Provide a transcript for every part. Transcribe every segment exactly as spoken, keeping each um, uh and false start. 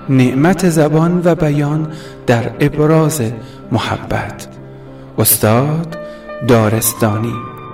نعمت زبان و بیان در ابراز محبت. استاد دارستانی.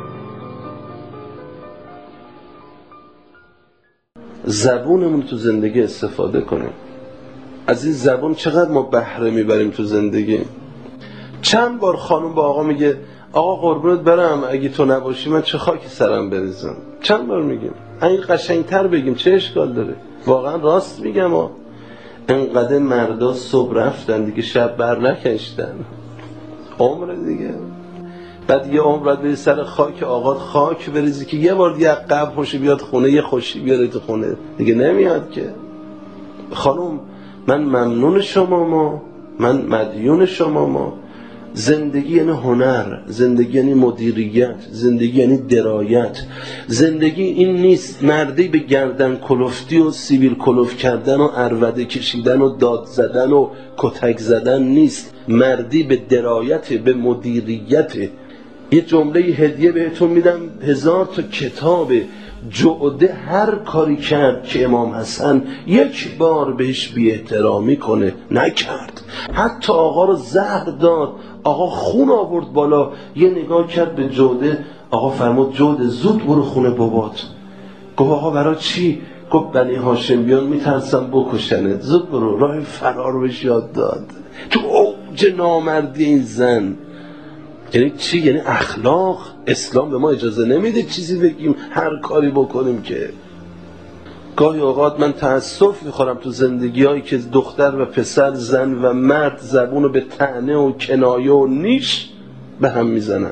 زبونمون تو زندگی استفاده کنیم. از این زبان چقدر ما بهره میبریم تو زندگی. چند بار خانم با آقا میگه آقا قربونت برم اگه تو نباشی من چه خاکی سرم بریزم. چند بار میگیم این قشنگتر بگیم چه اشکال داره. واقعا راست میگم ها. انقدر مردا صبح رفتن دیگه شب بر نکشتن. عمر دیگه. بعد یه عمر بعد بری سر خاک آقات خاک بریزی که یه بار دیگه قبل خوشی بیاد خونه، یه خوشی بیاره تو خونه دیگه نمیاد که. خانم من ممنون شما، ما من مدیون شما. ما زندگی یعنی هنر، زندگی یعنی مدیریت، زندگی یعنی درایت. زندگی این نیست مردی به گردن کلفتی و سیبیل کلفت کردن و عربده کشیدن و داد زدن و کتک زدن نیست. مردی به درایت، به مدیریت. یه جمله هدیه بهتون میدم، هزار تا کتاب جعده هر کاری کرد که امام حسن یک بار بهش بی احترامی کنه نکرد. حتی آقا رو زهر داد، آقا خون آورد بالا، یه نگاه کرد به جعده، آقا فرمود جعده زود برو خونه بابات. گفت آقا برای چی؟ گفت بنی هاشمیان میترسم بکشنه، زود برو. راه فرار بهش یاد داد. تو اوج نامردی این زن. یعنی چی؟ یعنی اخلاق. اسلام به ما اجازه نمیده چیزی بگیم هر کاری بکنیم که. گاهی اوقات من تأسف میخورم تو زندگی هایی که دختر و پسر، زن و مرد زبونو به طعنه و کنایه و نیش به هم میزنن.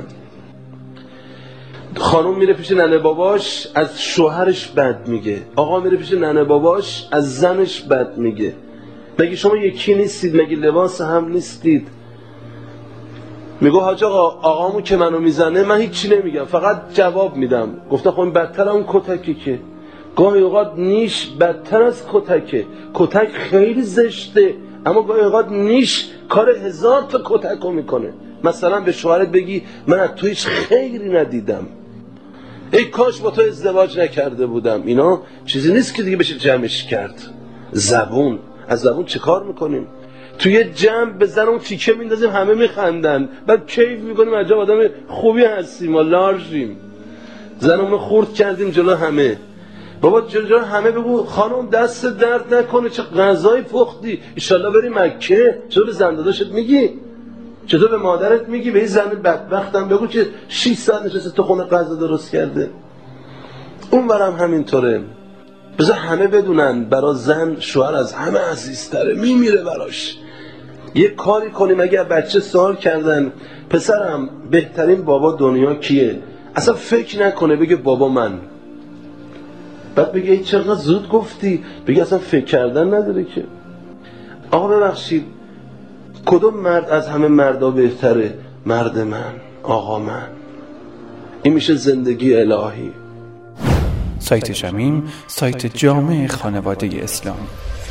خانم میره پیش ننه باباش از شوهرش بد میگه، آقا میره پیش ننه باباش از زنش بد میگه. مگه شما یکی نیستید؟ مگه لباس هم نیستید؟ میگه حاج آقا آقامو که منو میزنه من هیچی نمیگم فقط جواب میدم. گفته خب این بدتر اون کتکی که. گاهی اوقات نیش بدتر از کتکه. کتک خیلی زشته اما گاهی اوقات نیش کار هزار تا کتکو میکنه. مثلا به شوهرت بگی من از تو هیچ خیری ندیدم، ای کاش با تو ازدواج نکرده بودم. اینا چیزی نیست که دیگه بشه جمعش کرد. زبون. از زبون چه کار میکنیم؟ توی جمع به زن اون تیکه میندازیم همه میخندن، بعد کیف میکنیم عجب آدم خوبی هستیم ما لارژیم. زنمون خورد کردیم جلو همه. بابا جلو همه بگو خانم دست درد نکنه چه غذای پختی، ایشالله بری مکه. چطور به زن داداشت میگی؟ چطور به مادرت میگی؟ به این زن بدبختم بگو که شش ساعت نشسته تو خونه غذا درست کرده. اون برم همینطوره. بذار همه بدونن برای زن شوهر از همه عزیزتره، میمیره براش. یه کاری کنیم اگر بچه سوال کردن پسرم بهترین بابا دنیا کیه، اصلا فکر نکنه بگه بابا من. بعد بگه ای چقدر زود گفتی، بگه اصلا فکر کردن نداره که. آقا ببخشید کدوم مرد از همه مردا بهتره؟ مرد من، آقا من. این میشه زندگی الهی. سایت شمیم، سایت جامع خانواده اسلامی.